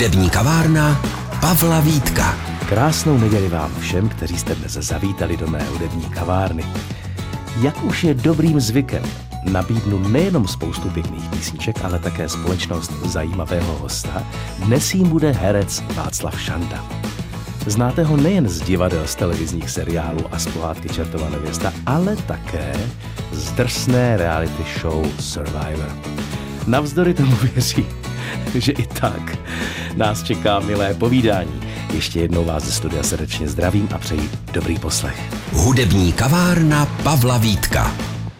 Hudební kavárna Pavla Vítka. Krásnou neděli vám všem, kteří jste dnes zavítali do mé hudební kavárny. Jak už je dobrým zvykem, nabídnu nejenom spoustu pěkných písniček, ale také společnost zajímavého hosta. Dnes jím bude herec Václav Šanda. Znáte ho nejen z divadel, z televizních seriálů a z pohádky Čertova nevěsta, ale také z drsné reality show Survivor. Navzdory tomu věří, že i tak nás čeká milé povídání. Ještě jednou vás ze studia srdečně zdravím a přeji dobrý poslech. Hudební kavárna Pavla Vítka.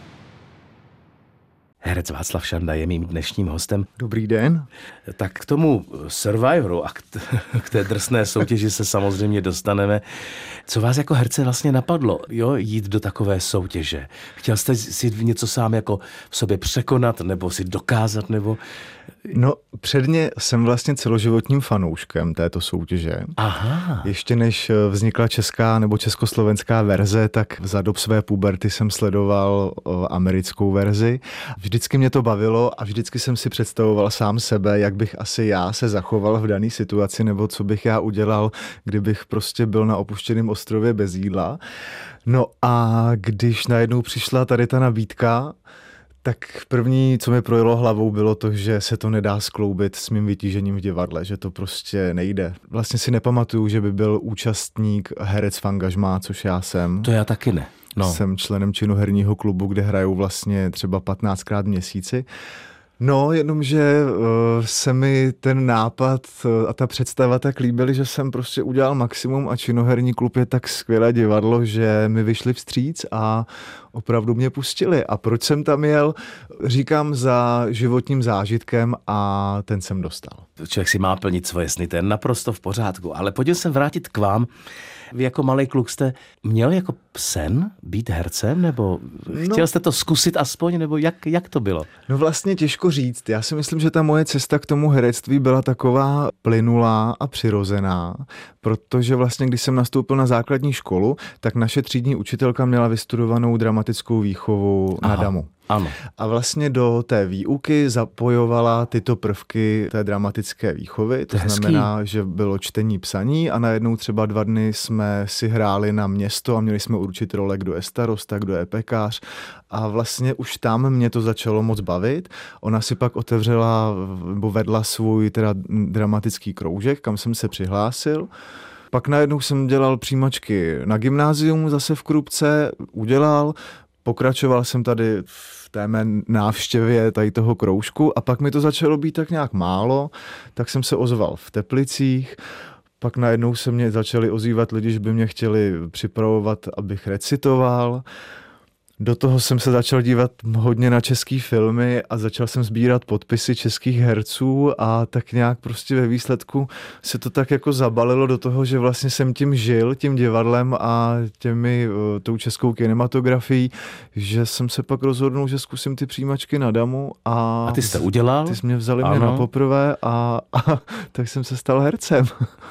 Herec Václav Šanda je mým dnešním hostem. Dobrý den. Tak k tomu Survivoru a k té drsné soutěži se samozřejmě dostaneme. Co vás jako herce vlastně napadlo, jít do takové soutěže? Chtěl jste si něco sám jako v sobě překonat nebo si dokázat, nebo... No, předně jsem vlastně celoživotním fanouškem této soutěže. Aha. Ještě než vznikla česká nebo československá verze, tak za dob své puberty jsem sledoval americkou verzi. Vždycky mě to bavilo a vždycky jsem si představoval sám sebe, jak bych asi já se zachoval v dané situaci, nebo co bych já udělal, kdybych prostě byl na opuštěném ostrově bez jídla. No a když najednou přišla tady ta nabídka, tak první, co mi projelo hlavou, bylo to, že se to nedá skloubit s mým vytížením v divadle, že to prostě nejde. Vlastně si nepamatuju, že by byl účastník herec v angažmá, což já jsem. To já taky ne. No. Jsem členem činoherního klubu, kde hrajou vlastně třeba 15krát v měsíci. No, jenomže se mi ten nápad a ta představa tak líbily, že jsem prostě udělal maximum a činoherní klub je tak skvělé divadlo, že mi vyšli vstříc a opravdu mě pustili. A proč jsem tam jel? Říkám za životním zážitkem a ten jsem dostal. Člověk si má plnit svoje sny, to je naprosto v pořádku. Ale pojďme se vrátit k vám. Vy jako malý kluk jste měl jako sen být hercem, nebo chtěl jste to zkusit aspoň, nebo jak to bylo? No vlastně těžko říct. Já si myslím, že ta moje cesta k tomu herectví byla taková plynulá a přirozená, protože vlastně, když jsem nastoupil na základní školu, tak naše třídní učitelka měla vystudovanou dramatickou výchovu na DAMu. Ano. A vlastně do té výuky zapojovala tyto prvky té dramatické výchovy. To znamená, že bylo čtení, psaní a najednou třeba 2 dny jsme si hráli na město a měli jsme určit role, kdo je starosta, kdo je pekař. A vlastně už tam mě to začalo moc bavit. Ona si pak otevřela nebo vedla svůj teda dramatický kroužek, kam jsem se přihlásil. Pak najednou jsem dělal přijímačky na gymnázium zase v Krupce, pokračoval jsem tady v té mé návštěvě tady toho kroužku a pak mi to začalo být tak nějak málo, tak jsem se ozval v Teplicích, pak najednou se mě začali ozývat lidi, že by mě chtěli připravovat, abych recitoval. Do toho jsem se začal dívat hodně na český filmy a začal jsem sbírat podpisy českých herců a tak nějak prostě ve výsledku se to tak jako zabalilo do toho, že vlastně jsem tím žil, tím divadlem a tou českou kinematografií, že jsem se pak rozhodnul, že zkusím ty přijímačky na DAMu a ty jste udělal? Ty jsi mě vzali mě na poprvé a tak jsem se stal hercem.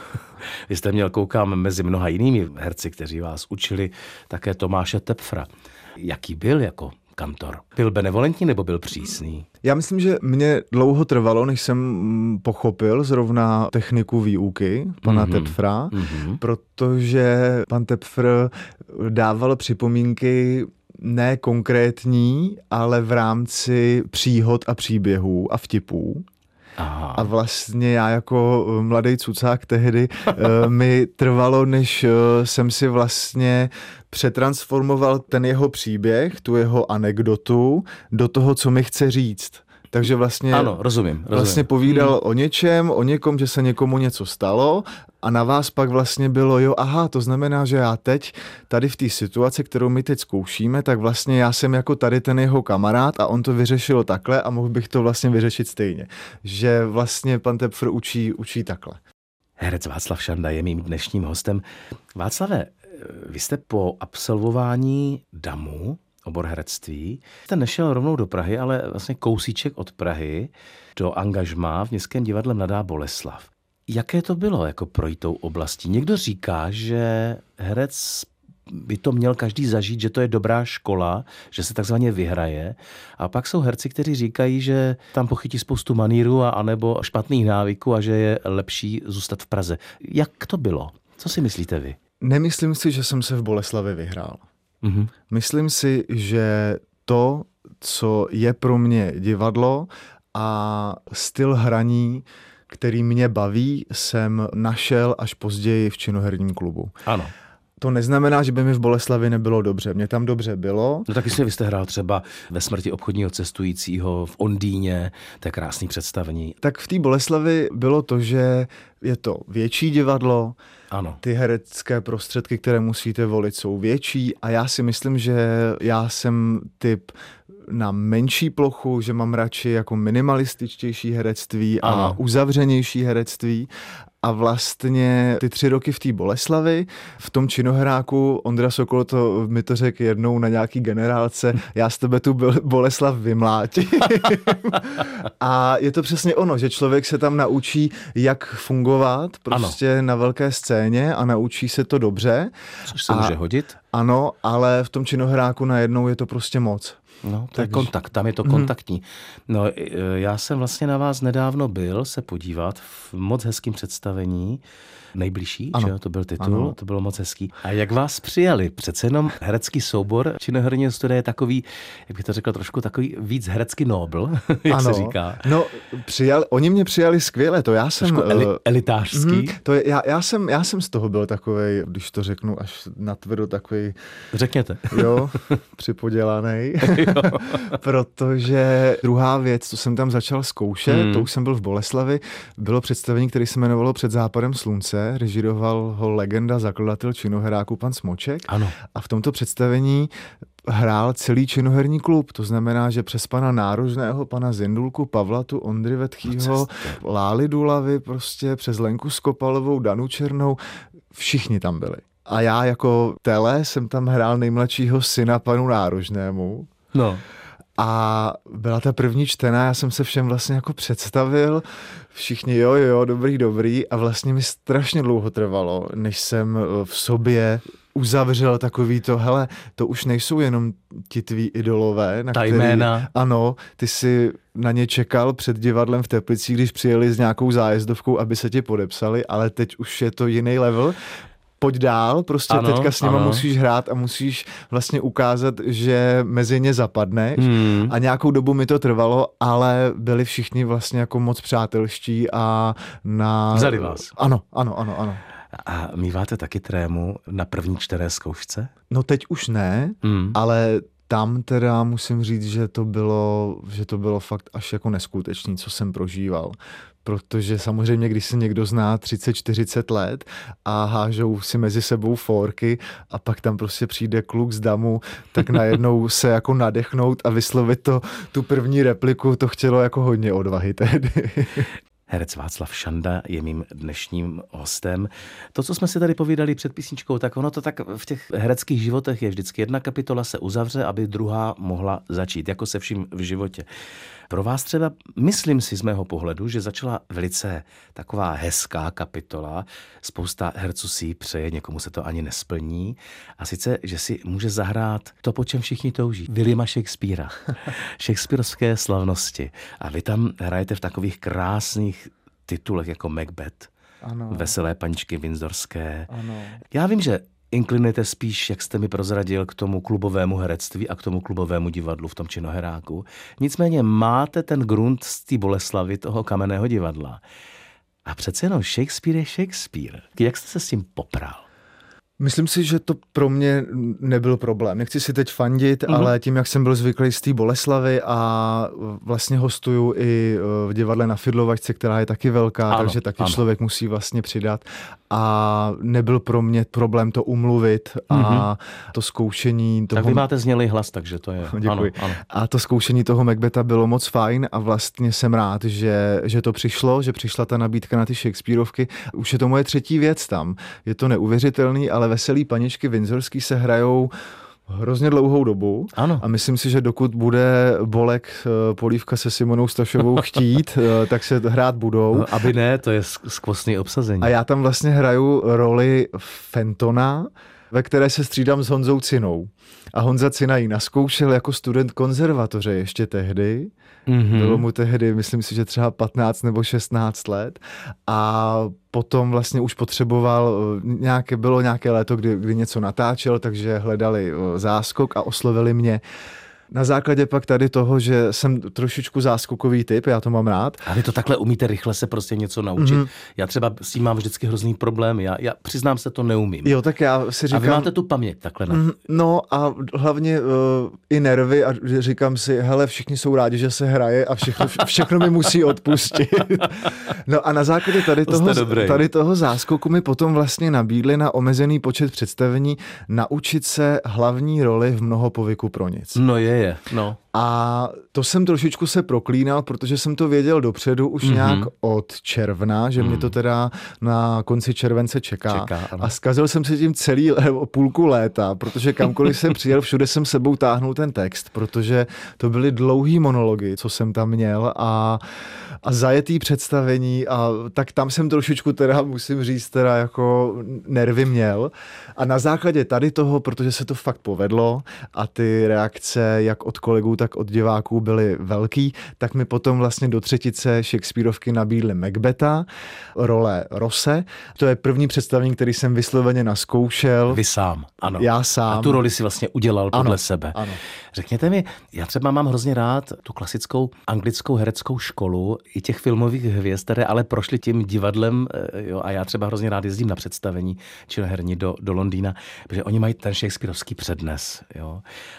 Vy jste měl, koukám, mezi mnoha jinými herci, kteří vás učili, také Tomáše Tepfra. Jaký byl jako kantor? Byl benevolentní nebo byl přísný? Já myslím, že mě dlouho trvalo, než jsem pochopil zrovna techniku výuky pana Tepfra, protože pan Tepfr dával připomínky ne konkrétní, ale v rámci příhod a příběhů a vtipů. Aha. A vlastně já jako mladý cucák tehdy mi trvalo, než jsem si vlastně přetransformoval ten jeho příběh, tu jeho anekdotu do toho, co mi chce říct. Takže vlastně, ano, rozumím. Vlastně povídal o něčem, o někom, že se někomu něco stalo a na vás pak vlastně bylo, to znamená, že já teď tady v té situaci, kterou my teď zkoušíme, tak vlastně já jsem jako tady ten jeho kamarád a on to vyřešil takhle a mohl bych to vlastně vyřešit stejně. Že vlastně pan Tepfr učí takhle. Herec Václav Šanda je mým dnešním hostem. Václave, vy jste po absolvování DAMu, obor herectví, jste nešel rovnou do Prahy, ale vlastně kousíček od Prahy do angažmá v Městském divadle Mladá Boleslav. Jaké to bylo jako projít tou oblastí? Někdo říká, že herec by to měl každý zažít, že to je dobrá škola, že se takzvaně vyhraje. A pak jsou herci, kteří říkají, že tam pochytí spoustu manýrů anebo špatných návyků a že je lepší zůstat v Praze. Jak to bylo? Co si myslíte vy? Nemyslím si, že jsem se v Boleslavi vyhrál. Myslím si, že to, co je pro mě divadlo a styl hraní, který mě baví, jsem našel až později v činoherním klubu. Ano. To neznamená, že by mi v Boleslavi nebylo dobře. Mně tam dobře bylo. No taky vy jste hrál třeba Ve smrti obchodního cestujícího, v Ondýně, to je krásný představení. Tak v té Boleslavi bylo to, že je to větší divadlo, ano. Ty herecké prostředky, které musíte volit, jsou větší a já si myslím, že já jsem typ na menší plochu, že mám radši jako minimalističtější herectví a uzavřenější herectví. A vlastně ty 3 roky v té Boleslavi, v tom činohráku, Ondra Sokol mi to řekl jednou na nějaký generálce, já z tebe tu Boleslav vymlátím. A je to přesně ono, že člověk se tam naučí, jak fungovat prostě na velké scéně a naučí se to dobře. Což se může hodit. Ano, ale v tom činohráku najednou je to prostě moc. No, to je kontakt, tam je to kontaktní. No, já jsem vlastně na vás nedávno byl se podívat v moc hezkým představení. Nejbližší, že jo, to byl titul, to bylo moc hezký. A jak vás přijali? Přece jenom herecký soubor činoherního studia je takový, jak bych to řekl, trošku takový víc herecky nobl, jak se říká. No, oni mě přijali skvěle, to já jsem... elitářský. To je, já jsem z toho byl takovej, když to řeknu až natvrdo, takový... Řekněte. Jo, připodělanej. Protože druhá věc, co jsem tam začal zkoušet, to už jsem byl v Boleslavi, bylo představení, které se jmenovalo Před západem slunce, režíroval ho legenda, zakladatel činoheráku pan Smoček. Ano. A v tomto představení hrál celý činoherní klub. To znamená, že přes pana Nárožného, pana Zindulku, Pavlatu, Ondry Vetchýho, Lály Dulavy, prostě přes Lenku Skopalovou, Danu Černou, všichni tam byli. A já jako tele jsem tam hrál nejmladšího syna panu Nárožnému. No. A byla ta první čtená, já jsem se všem vlastně jako představil, všichni jo, dobrý a vlastně mi strašně dlouho trvalo, než jsem v sobě uzavřel takový to, hele, to už nejsou jenom ti tví idolové, na jména. Ano, ty si na ně čekal před divadlem v Teplicích, když přijeli s nějakou zájezdovkou, aby se ti podepsali, ale teď už je to jiný level. Pojď dál, prostě teďka s nima musíš hrát a musíš vlastně ukázat, že mezi ně zapadneš. A nějakou dobu mi to trvalo, ale byli všichni vlastně jako moc přátelští a Vzali vás. Ano. A míváte taky trému na první čtené zkoušce? No teď už ne, ale tam teda musím říct, že to bylo fakt až jako neskutečný, co jsem prožíval. Protože samozřejmě, když se někdo zná 30-40 let a hážou si mezi sebou fórky a pak tam prostě přijde kluk z damu, tak najednou se jako nadechnout a vyslovit tu první repliku, to chtělo jako hodně odvahy tehdy. Herec Václav Šanda je mým dnešním hostem. To, co jsme si tady povídali před písničkou, tak ono to tak v těch hereckých životech je vždycky jedna kapitola se uzavře, aby druhá mohla začít, jako se vším v životě. Pro vás třeba, myslím si z mého pohledu, že začala velice taková hezká kapitola. Spousta herců si ji přeje, někomu se to ani nesplní. A sice, že si může zahrát to, po čem všichni touží. Williama Shakespearea. Shakespearovské slavnosti. A vy tam hrajete v takových krásných titulech jako Macbeth. Ano. Veselé paničky Windsorské. Ano. Já vím, že inklinujete spíš, jak jste mi prozradil, k tomu klubovému herectví a k tomu klubovému divadlu v tom činoheráku. Nicméně máte ten grunt z té Boleslavy, toho kamenného divadla. A přece jenom Shakespeare je Shakespeare. Jak jste se s tím popral? Myslím si, že to pro mě nebyl problém. Nechci si teď fandit, ale tím, jak jsem byl zvyklý z té Boleslavy a vlastně hostuju i v divadle na Fidlovačce, která je taky velká, takže taky člověk musí vlastně přidat. A nebyl pro mě problém to umluvit a to zkoušení toho... Tak vy máte znělý hlas, takže to je... Děkuji. Ano. A to zkoušení toho Macbetha bylo moc fajn a vlastně jsem rád, že to přišlo, že přišla ta nabídka na ty Shakespearovky. Už je to moje 3. věc tam. Je to neuvěřitelný, ale Veselý paničky Windsorský se hrajou hrozně dlouhou dobu. Ano. A myslím si, že dokud bude Bolek Polívka se Simonou Stašovou chtít, tak se hrát budou. No, aby ne, to je skvostný obsazení. A já tam vlastně hraju roli Fentona, ve které se střídám s Honzou Cinou. A Honza Cina ji naskoušel jako student konzervatoře ještě tehdy. Bylo mu tehdy, myslím si, že třeba 15 nebo 16 let. A potom vlastně už potřeboval, bylo nějaké léto, kdy něco natáčel, takže hledali záskok a oslovili mě. Na základě pak tady toho, že jsem trošičku záskokový typ, já to mám rád. A vy to takhle umíte rychle se prostě něco naučit. Já třeba s tím mám vždycky hrozný problém, já přiznám se, to neumím. Jo, tak já si říkám... A vy máte tu paměť takhle. No a hlavně i nervy a říkám si, hele, všichni jsou rádi, že se hraje a všechno mi musí odpustit. No a na základě tady toho záskoku mi potom vlastně nabídli na omezený počet představení naučit se hlavní roli v Mnohopovyku pro nic. No no. A to jsem trošičku se proklínal, protože jsem to věděl dopředu už nějak od června, že mě to teda na konci července čeká a zkazil jsem si tím půlku léta, protože kamkoliv jsem přijel, všude jsem sebou táhnul ten text, protože to byly dlouhý monology, co jsem tam měl a zajetý představení a tak tam jsem trošičku teda, musím říct, teda jako nervy měl a na základě tady toho, protože se to fakt povedlo a ty reakce jak od kolegů, tak od diváků byly velký, tak mi potom vlastně do třetice Shakespeareovky nabídli Macbetha, role Rose. To je první představení, který jsem vysloveně naskoušel. Vy sám, ano. Já sám. A tu roli si vlastně udělal podle sebe. Ano. Řekněte mi, já třeba mám hrozně rád tu klasickou anglickou hereckou školu i těch filmových hvězd, které ale prošly tím divadlem, jo, a já třeba hrozně rád jezdím na představení činoherní do Londýna, protože oni mají ten shakespearovský přednes, jo.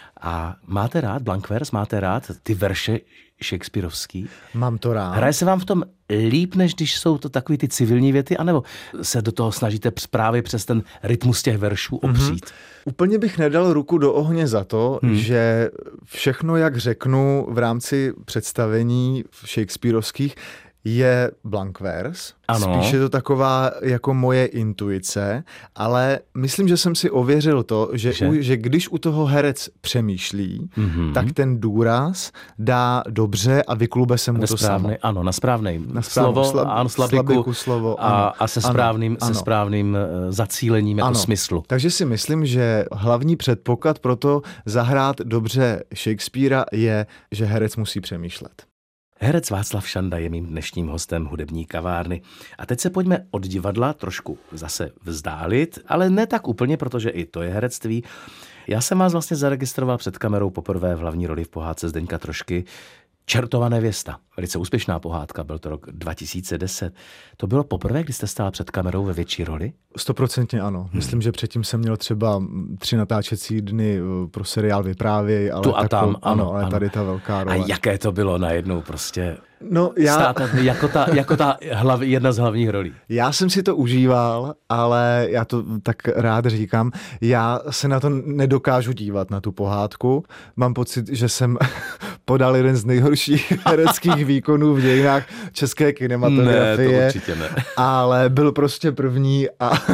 A máte rád Blankvers, máte rád ty verše shakespearovský? Mám to rád. Hraje se vám v tom líp, než když jsou to takový ty civilní věty, anebo se do toho snažíte právě přes ten rytmus těch veršů opřít? Úplně bych nedal ruku do ohně za to, že všechno, jak řeknu v rámci představení shakespearovských, je Blankvers. Spíš je to taková jako moje intuice, ale myslím, že jsem si ověřil to, že když u toho herec přemýšlí, tak ten důraz dá dobře a vyklube se mu to samo. Ano, na správné slovo, slabiku slovo, a se správným zacílením jako smyslu. Takže si myslím, že hlavní předpoklad pro to zahrát dobře Shakespearea je, že herec musí přemýšlet. Herec Václav Šanda je mým dnešním hostem hudební kavárny. A teď se pojďme od divadla trošku zase vzdálit, ale ne tak úplně, protože i to je herectví. Já jsem vás vlastně zaregistroval před kamerou poprvé v hlavní roli v pohádce Zdeňka Trošky Čertova nevěsta. Velice úspěšná pohádka, byl to rok 2010. To bylo poprvé, kdy jste stál před kamerou ve větší roli? 100% ano. Myslím, že předtím jsem měl třeba 3 natáčecí dny pro seriál Vyprávěj, ale tu a tam, ano, ale tady ta velká role. A jaké to bylo najednou prostě stát jako ta jedna z hlavních rolí? Já jsem si to užíval, ale já to tak rád říkám, já se na to nedokážu dívat, na tu pohádku. Mám pocit, že jsem podal jeden z nejhorších hereckých výkonů v dějinách české kinematografie. Ne, to určitě ne. Ale byl prostě první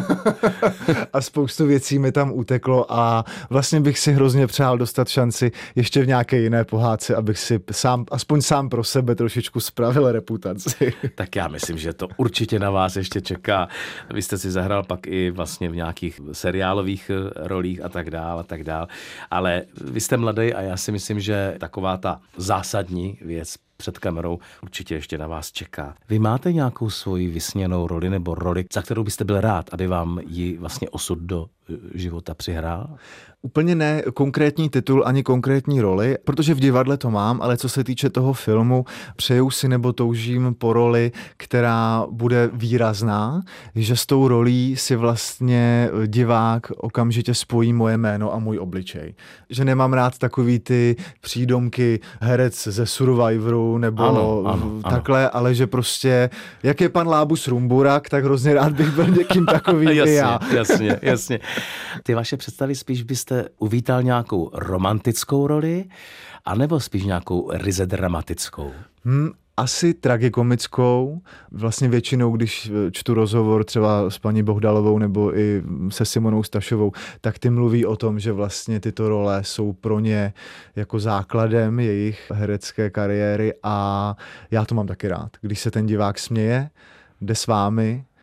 a spoustu věcí mi tam uteklo a vlastně bych si hrozně přál dostat šanci ještě v nějaké jiné pohádce, abych si aspoň sám pro sebe trošičku spravil reputaci. Tak já myslím, že to určitě na vás ještě čeká. Vy jste si zahrál pak i vlastně v nějakých seriálových rolích a tak dál. Ale vy jste mladý a já si myslím, že taková ta zásadní věc před kamerou určitě ještě na vás čeká. Vy máte nějakou svoji vysněnou roli nebo roli, za kterou byste byl rád, aby vám ji vlastně osud do života přihrál? Úplně ne konkrétní titul ani konkrétní roli, protože v divadle to mám, ale co se týče toho filmu, přeju si nebo toužím po roli, která bude výrazná, že s tou rolí si vlastně divák okamžitě spojí moje jméno a můj obličej. Že nemám rád takový ty přídomky herec ze Survivoru nebo takhle, ale že prostě, jak je pan Lábus Rumburak, tak hrozně rád bych byl někým takovým i já. Jasně. Ty vaše představy spíš byste uvítal nějakou romantickou roli, anebo spíš nějakou ryze dramatickou? Asi tragikomickou. Vlastně většinou, když čtu rozhovor třeba s paní Bohdalovou nebo i se Simonou Stašovou, tak ty mluví o tom, že vlastně tyto role jsou pro ně jako základem jejich herecké kariéry a já to mám taky rád. Když se ten divák směje, jde s vámi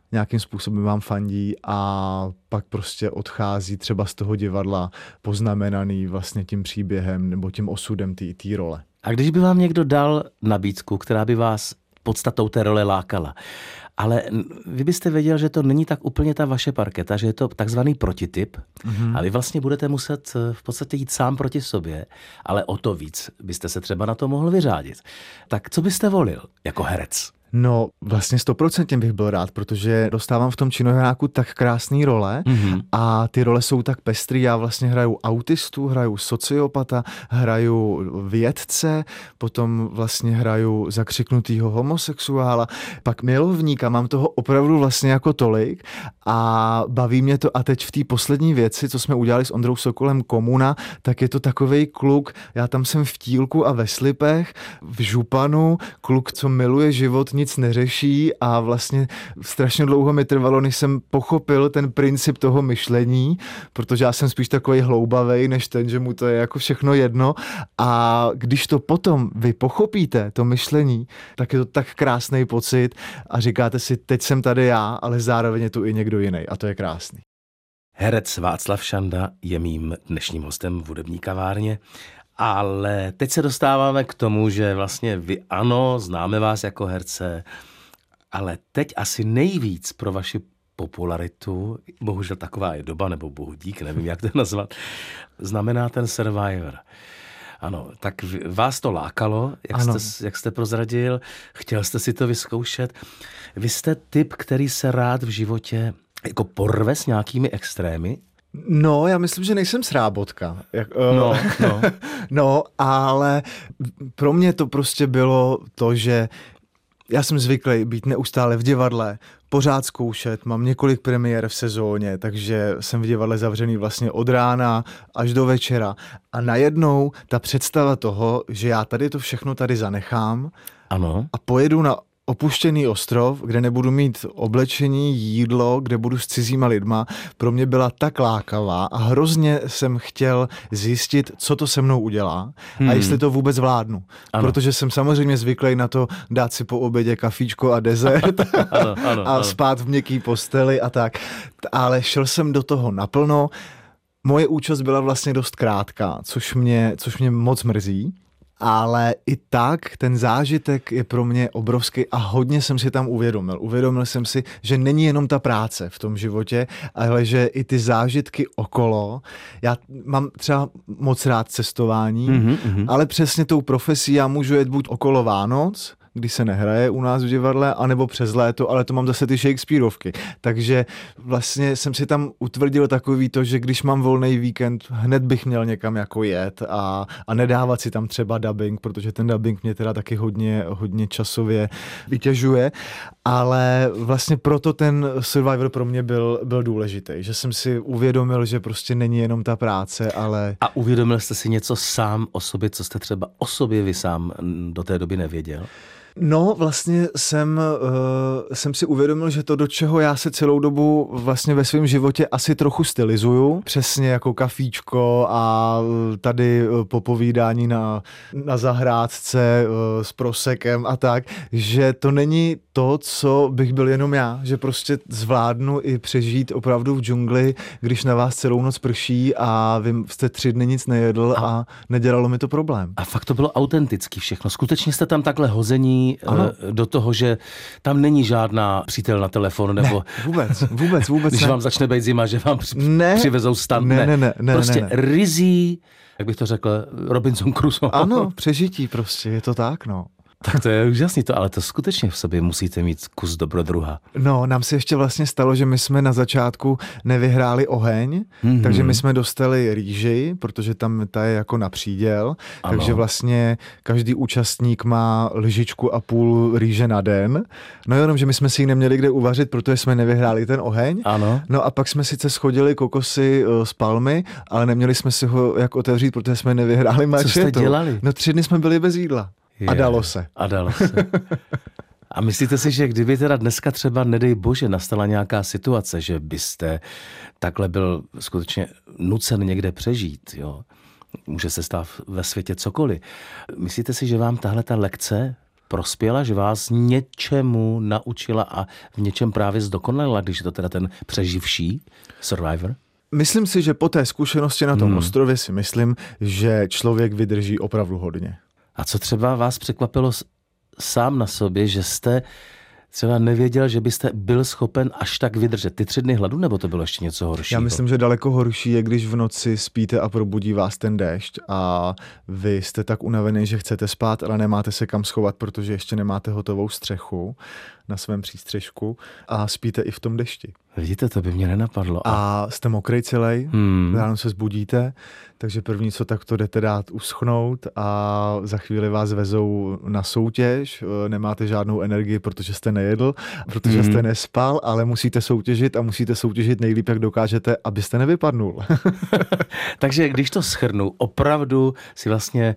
nějakým způsobem vám fandí a pak prostě odchází třeba z toho divadla poznamenaný vlastně tím příběhem nebo tím osudem té role. A když by vám někdo dal nabídku, která by vás podstatou té role lákala, ale vy byste věděl, že to není tak úplně ta vaše parketa, že je to takzvaný protityp a vy vlastně budete muset v podstatě jít sám proti sobě, ale o to víc byste se třeba na to mohl vyřádit. Tak co byste volil jako herec? No vlastně 100% bych byl rád, protože dostávám v tom Činohráku tak krásný role a ty role jsou tak pestrý. Já vlastně hraju autistu, hraju sociopata, hraju vědce, potom vlastně hraju zakřiknutýho homosexuála, pak milovníka, mám toho opravdu vlastně jako tolik a baví mě to. A teď v té poslední věci, co jsme udělali s Ondrou Sokolem Komuna, tak je to takovej kluk, já tam jsem v tílku a ve slipech, v županu, kluk, co miluje život, nic neřeší a vlastně strašně dlouho mi trvalo, než jsem pochopil ten princip toho myšlení, protože já jsem spíš takový hloubavej, než ten, že mu to je jako všechno jedno a když to potom vy pochopíte, to myšlení, tak je to tak krásný pocit a říkáte si, teď jsem tady já, ale zároveň je tu i někdo jiný a to je krásný. Herec Václav Šanda je mým dnešním hostem v hudební kavárně. Ale teď se dostáváme k tomu, že vlastně vy ano, známe vás jako herce, ale teď asi nejvíc pro vaši popularitu, bohužel taková je doba, nebo bohu dík, nevím, jak to nazvat, znamená ten Survivor. Ano, tak vás to lákalo, jak jste prozradil, chtěl jste si to vyzkoušet. Vy jste typ, který se rád v životě jako porve s nějakými extrémy? No, já myslím, že nejsem srábotka. No, ale pro mě to prostě bylo to, že já jsem zvyklý být neustále v divadle, pořád zkoušet, mám několik premiér v sezóně, takže jsem v divadle zavřený vlastně od rána až do večera. A najednou ta představa toho, že já tady to všechno tady zanechám a pojedu na opuštěný ostrov, kde nebudu mít oblečení, jídlo, kde budu s cizíma lidma, pro mě byla tak lákavá a hrozně jsem chtěl zjistit, co to se mnou udělá a jestli to vůbec vládnu. Protože jsem samozřejmě zvyklý na to dát si po obědě kafíčko a dezert a spát v měkký posteli a tak. Ale šel jsem do toho naplno. Moje účast byla vlastně dost krátká, což mě moc mrzí. Ale i tak ten zážitek je pro mě obrovský a hodně jsem si tam uvědomil. Uvědomil jsem si, že není jenom ta práce v tom životě, ale že i ty zážitky okolo. Já mám třeba moc rád cestování, ale přesně tou profesí já můžu jet buď okolo Vánoc, když se nehraje u nás v divadle, anebo přes léto, ale to mám zase ty Shakespeareovky. Takže vlastně jsem si tam utvrdil takový to, že když mám volný víkend, hned bych měl někam jako jet a nedávat si tam třeba dubbing, protože ten dubbing mě teda taky hodně časově vytěžuje, ale vlastně proto ten Survivor pro mě byl důležitý, že jsem si uvědomil, že prostě není jenom ta práce, ale... A uvědomil jste si něco sám o sobě, co jste třeba o sobě vy sám do té doby nevěděl? No, vlastně jsem si uvědomil, že to, do čeho já se celou dobu vlastně ve svém životě asi trochu stylizuju, přesně jako kafíčko a tady popovídání na zahrádce s prosekem a tak, že to není to, co bych byl jenom já, že prostě zvládnu i přežít opravdu v džungli, když na vás celou noc prší a vy jste 3 dny nic nejedl a nedělalo mi to problém. A fakt to bylo autentický všechno. Skutečně jste tam takhle hození do toho, že tam není žádná přítel na telefon, nebo... Ne, vůbec Když vám začne být zima, že vám přivezou stan. Ne. Prostě rizí, jak bych to řekl, Robinson Crusoe. Ano, přežití prostě, je to tak, no. Tak to je úžasný to, ale to skutečně v sobě musíte mít kus dobrodruha. No, nám se ještě vlastně stalo, že my jsme na začátku nevyhráli oheň, takže my jsme dostali rýži, protože tam ta je jako na příděl, takže vlastně každý účastník má lžičku a půl rýže na den. No jenom, že my jsme si ji neměli kde uvařit, protože jsme nevyhráli ten oheň. Ano. No a pak jsme sice schodili kokosy z palmy, ale neměli jsme si ho jak otevřít, protože jsme nevyhráli mačetu. Co jste dělali? No 3 dny jsme byli bez jídla. A dalo se. A myslíte si, že kdyby teda dneska třeba, nedej bože, nastala nějaká situace, že byste takhle byl skutečně nucen někde přežít, jo? Může se stát ve světě cokoliv. Myslíte si, že vám tahle ta lekce prospěla, že vás něčemu naučila a v něčem právě zdokonalila, když je to teda ten přeživší survivor? Myslím si, že po té zkušenosti na tom ostrově si myslím, že člověk vydrží opravdu hodně. A co třeba vás překvapilo sám na sobě, že jste třeba nevěděl, že byste byl schopen až tak vydržet ty 3 dny hladu, nebo to bylo ještě něco horšího? Já myslím, že daleko horší je, když v noci spíte a probudí vás ten déšť a vy jste tak unavený, že chcete spát, ale nemáte se kam schovat, protože ještě nemáte hotovou střechu na svém přístřešku a spíte i v tom dešti. Vidíte, to by mě nenapadlo. A jste mokrej celej, ráno se zbudíte, takže první, co tak to jdete dát uschnout a za chvíli vás vezou na soutěž, nemáte žádnou energii, protože jste nejedl, protože jste nespal, ale musíte soutěžit a musíte soutěžit nejlíp, jak dokážete, abyste nevypadnul. Takže když to shrnu, opravdu si vlastně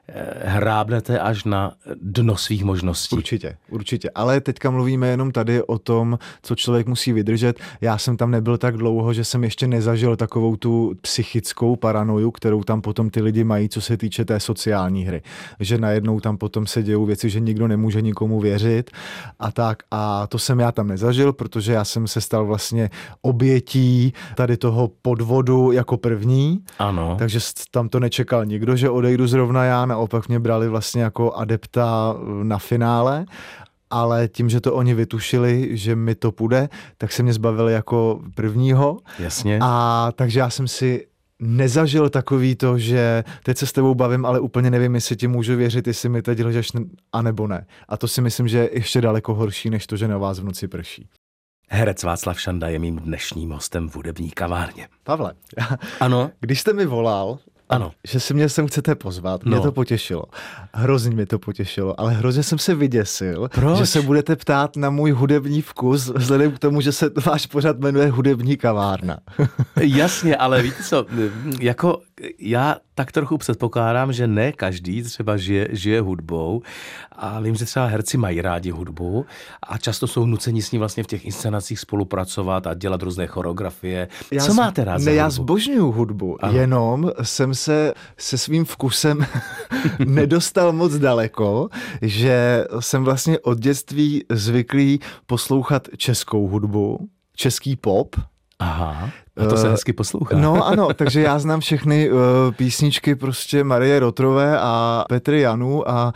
hrábnete až na dno svých možností. Určitě. Ale teďka mluvíme jenom tady o tom, co člověk musí vydržet. Já jsem tam nebyl tak dlouho, že jsem ještě nezažil takovou tu psychickou paranoju, kterou tam potom ty lidi mají, co se týče té sociální hry. Že najednou tam potom se dějou věci, že nikdo nemůže nikomu věřit a tak. A to jsem já tam nezažil, protože já jsem se stal vlastně obětí tady toho podvodu jako první. Ano. Takže tam to nečekal nikdo, že odejdu zrovna já. Naopak mě brali vlastně jako adepta na finále, ale tím, že to oni vytušili, že mi to půjde, tak se mě zbavili jako prvního. Jasně. A takže já jsem si nezažil takový to, že teď se s tebou bavím, ale úplně nevím, jestli ti můžu věřit, jestli mi teď lžeš, anebo ne. A to si myslím, že je ještě daleko horší, než to, že na vás v noci prší. Herec Václav Šanda je mým dnešním hostem v hudební kavárně. Pavle, ano. Když jste mi volal, ano. Že si mě sem chcete pozvat, mě to potěšilo. Hrozně mě to potěšilo, ale hrozně jsem se vyděsil, že se budete ptát na můj hudební vkus, vzhledem k tomu, že se váš pořad jmenuje Hudební kavárna. Jasně, ale víte co, jako já tak trochu předpokládám, že ne každý třeba žije hudbou a vím, že třeba herci mají rádi hudbu a často jsou nuceni s ní vlastně v těch inscenacích spolupracovat a dělat různé choreografie. Co máte rád za hudbu? Já zbožňuju hudbu, jenom jsem se svým vkusem nedostal moc daleko, že jsem vlastně od dětství zvyklý poslouchat českou hudbu, český pop. Aha, a to se hezky poslouchá. No ano, takže já znám všechny písničky prostě Marie Rotrové a Petry Janu a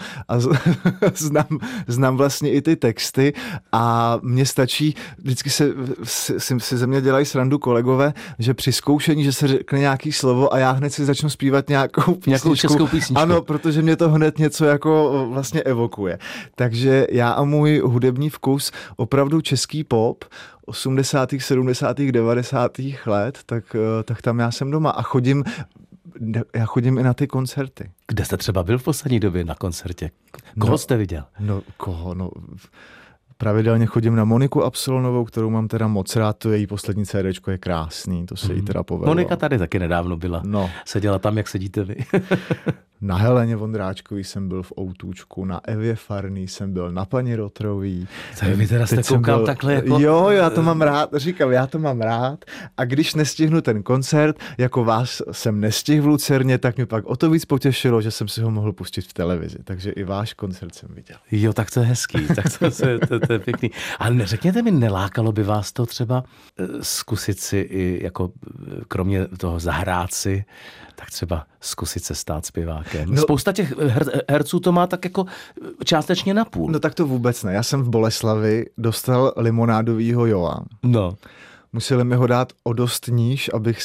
znám vlastně i ty texty a mně stačí, vždycky si ze mě dělají srandu kolegové, že při zkoušení, že se řekne nějaký slovo a já hned si začnu zpívat nějakou českou písničku. Ano, protože mě to hned něco jako vlastně evokuje. Takže já a můj hudební vkus opravdu český pop 80., 70., 90. let, tak tam já jsem doma a já chodím i na ty koncerty. Kde jste třeba byl v poslední době na koncertě? Koho jste viděl? Koho? Pravidelně chodím na Moniku Absolonovou, kterou mám teda moc rád, to její poslední CDčko je krásný, to se jí teda povedlo. Monika tady taky nedávno byla. Seděla tam, jak sedíte vy. Na Heleně Vondráčkový jsem byl v Outůčku, na Evě Farný jsem byl, na paní Rotrový. Tak vy teda jste koukal takhle jako... Jo, já to mám rád, říkám, já to mám rád a když nestihnu ten koncert, jako vás jsem nestihl v Lucerně, tak mě pak o to víc potěšilo, že jsem si ho mohl pustit v televizi, takže i váš koncert jsem viděl. Jo, tak to je hezký, tak to je pěkný. Ale neřekněte mi, nelákalo by vás to třeba zkusit si i jako kromě toho zahrát si, tak třeba zkusit se stát zpěvákem. Spousta těch herců to má tak jako částečně na půl. No tak to vůbec ne. Já jsem v Boleslavi dostal limonádovýho Joa. No. Museli mi ho dát o dost níž, abych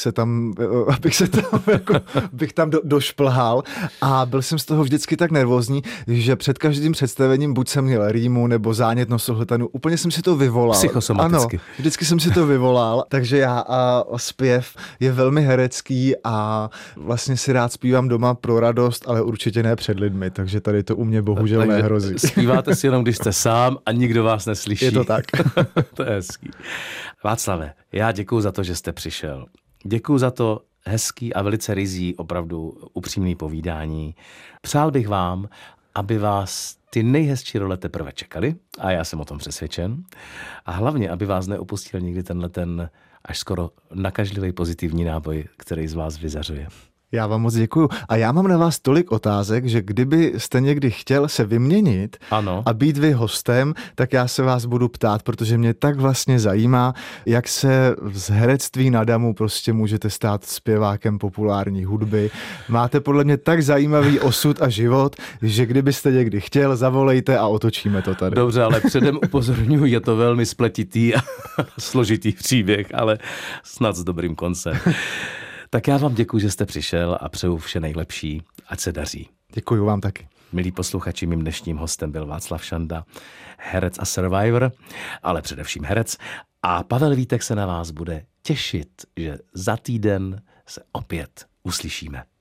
tam došplhal a byl jsem z toho vždycky tak nervózní, že před každým představením buď jsem měl rýmu nebo zánět nosohltanu, úplně jsem si to vyvolal. Psychosomaticky. Ano, vždycky jsem si to vyvolal, takže já a zpěv je velmi herecký a vlastně si rád zpívám doma pro radost, ale určitě ne před lidmi, takže tady to u mě bohužel nehrozí. Zpíváte si jenom, když jste sám a nikdo vás neslyší. Je to tak. To je hezký. Václave, já děkuju za to, že jste přišel. Děkuju za to hezký a velice ryzí, opravdu upřímný povídání. Přál bych vám, aby vás ty nejhezčí role teprve čekaly, a já jsem o tom přesvědčen. A hlavně, aby vás neopustil nikdy ten až skoro nakažlivý pozitivní náboj, který z vás vyzařuje. Já vám moc děkuju. A já mám na vás tolik otázek, že kdybyste někdy chtěl se vyměnit Ano. a být vy hostem, tak já se vás budu ptát, protože mě tak vlastně zajímá, jak se z herectví na damu prostě můžete stát zpěvákem populární hudby. Máte podle mě tak zajímavý osud a život, že kdybyste někdy chtěl, zavolejte a otočíme to tady. Dobře, ale předem upozorňuji, je to velmi spletitý a složitý příběh, ale snad s dobrým koncem. Tak já vám děkuji, že jste přišel a přeju vše nejlepší, ať se daří. Děkuju vám taky. Milí posluchači, mým dnešním hostem byl Václav Šanda, herec a survivor, ale především herec. A Pavel Vítek se na vás bude těšit, že za týden se opět uslyšíme.